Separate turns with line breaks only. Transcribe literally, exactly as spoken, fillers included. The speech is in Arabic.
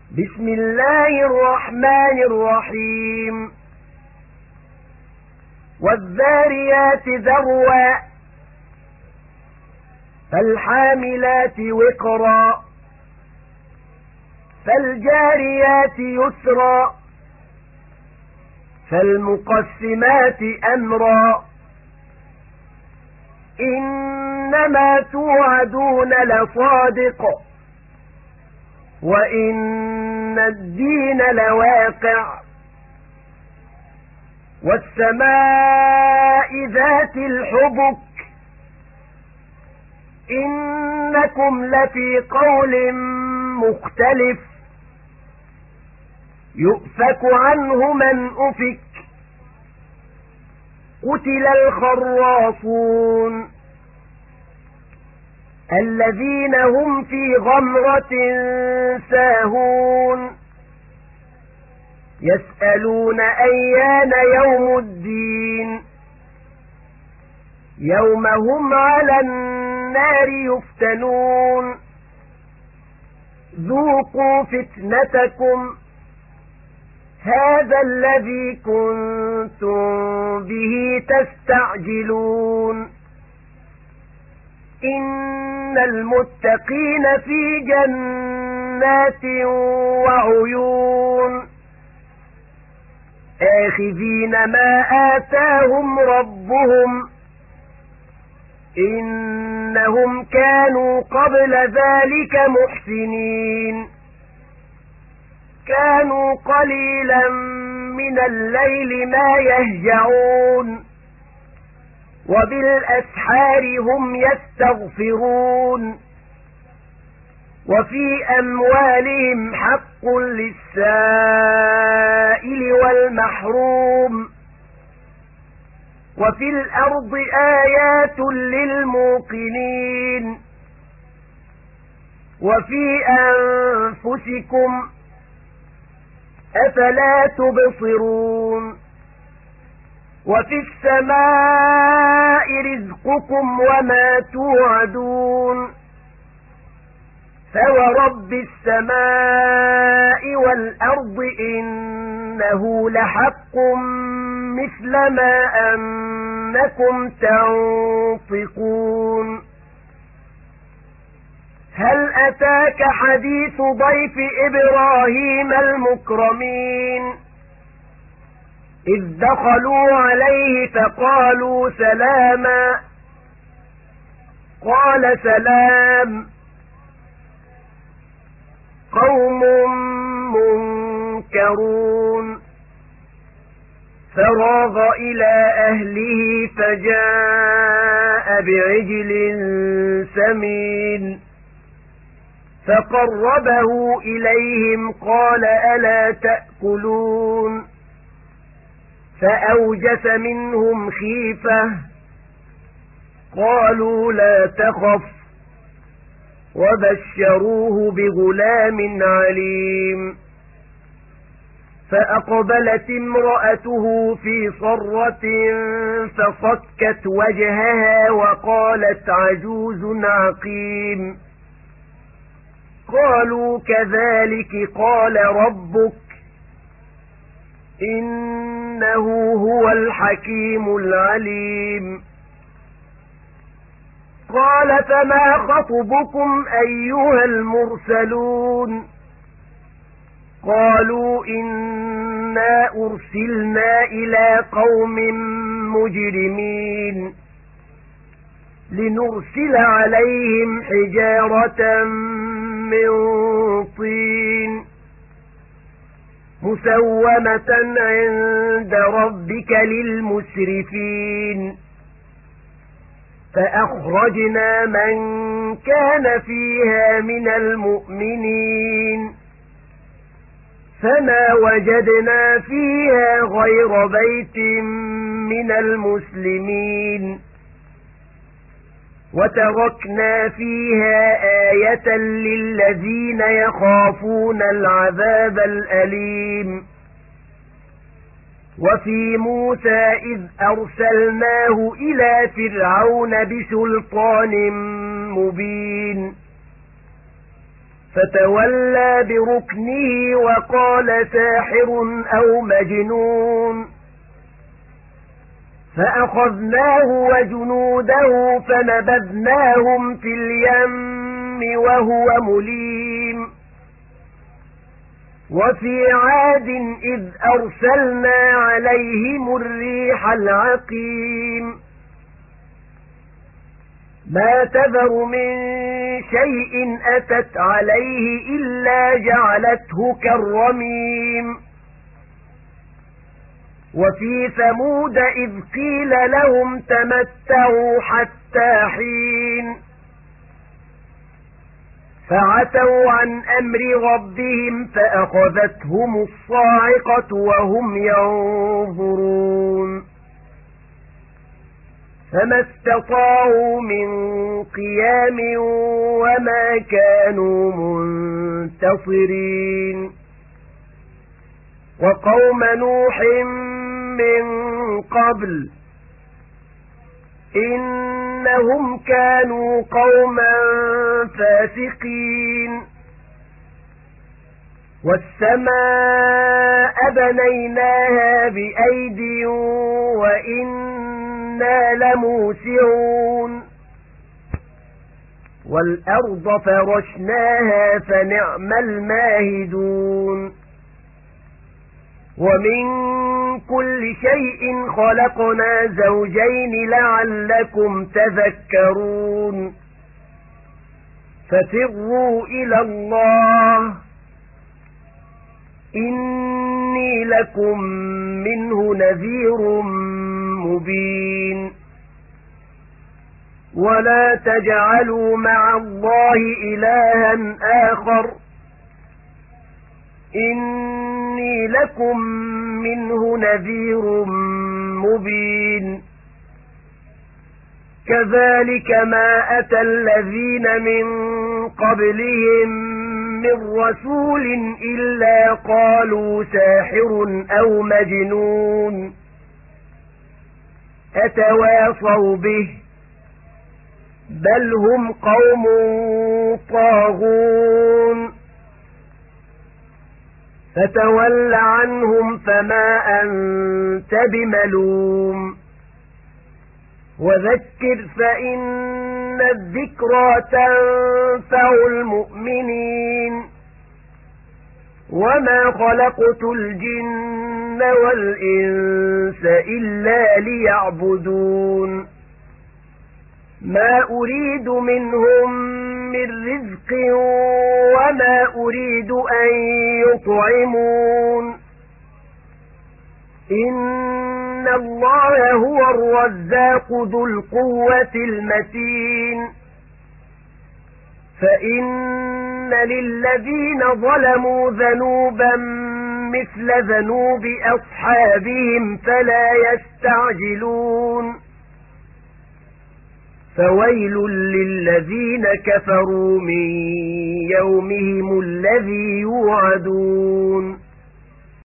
بسم الله الرحمن الرحيم والذاريات ذروا فالحاملات وقرا فالجاريات يسرا فالمقسمات أمرا إنما توعدون لصادق وإن الدين لواقع والسماء ذات الحبك إنكم لفي قول مختلف يؤفك عنه من أفك قتل الخراصون الذين هم في غمرة ساهون يسألون أيان يوم الدين يوم هم على النار يفتنون ذوقوا فتنتكم هذا الذي كنتم به تستعجلون إن المتقين في جنات وعيون آخذين ما آتاهم ربهم إنهم كانوا قبل ذلك محسنين كانوا قليلا من الليل ما يهجعون وبالأسحار هم يستغفرون وفي أموالهم حق للسائل والمحروم وفي الأرض آيات للموقنين وفي أنفسكم أفلا تبصرون وفي السماء رزقكم وما توعدون فورب السماء والأرض إنه لحق مثل ما أنكم تنطقون هل أتاك حديث ضيف إبراهيم المكرمين إذ دخلوا عليه فقالوا سلاما قال سلام قوم منكرون فراغ إلى أهله فجاء بعجل سمين فقربه إليهم قال ألا تأكلون فأوجس منهم خيفة قالوا لا تخف وبشروه بغلام عليم فأقبلت امرأته في صرة فصكت وجهها وقالت عجوز عقيم قالوا كذلك قال ربك إنه هو الحكيم العليم قال فما خطبكم أيها المرسلون قالوا إنا أرسلنا إلى قوم مجرمين لنرسل عليهم حجارة من طين مسومة عند ربك للمسرفين فأخرجنا من كان فيها من المؤمنين فما وجدنا فيها غير بيت من المسلمين وتركنا فيها آية للذين يخافون العذاب الأليم وفي موسى إذ أرسلناه إلى فرعون بسلطان مبين فتولى بركنه وقال ساحر أو مجنون فأخذناه وجنوده فنبذناهم في اليم وهو مليم وفي عاد إذ أرسلنا عليهم الريح العقيم ما تذر من شيء أتت عليه إلا جعلته كالرميم وفي ثمود إذ قيل لهم تمتعوا حتى حين فعتوا عن أمر ربهم فأخذتهم الصاعقة وهم ينظرون فما استطاعوا من قيام وما كانوا منتصرين وقوم نوح من قبل إنهم كانوا قوما فاسقين والسماء بنيناها بأيد وإنا لموسعون والأرض فرشناها فنعم الماهدون ومن كل شيء خلقنا زوجين لعلكم تذكرون ففروا إلى الله إني لكم منه نذير مبين ولا تجعلوا مع الله إلها آخر إني لكم منه نذير مبين كذلك ما أتى الذين من قبلهم من رسول إلا قالوا ساحر أو مجنون أتواصوا به بل هم قوم طاغون فتول عنهم فما أنت بملوم وذكر فإن الذكرى تنفع المؤمنين وما خلقت الجن والإنس إلا ليعبدون ما أريد منهم من رزق وما أريد أن يطعمون إن الله هو الرزاق ذو القوة المتين فإن للذين ظلموا ذنوبا مثل ذنوب أصحابهم فلا يستعجلون فويل للذين كفروا من يومهم الذي يوعدون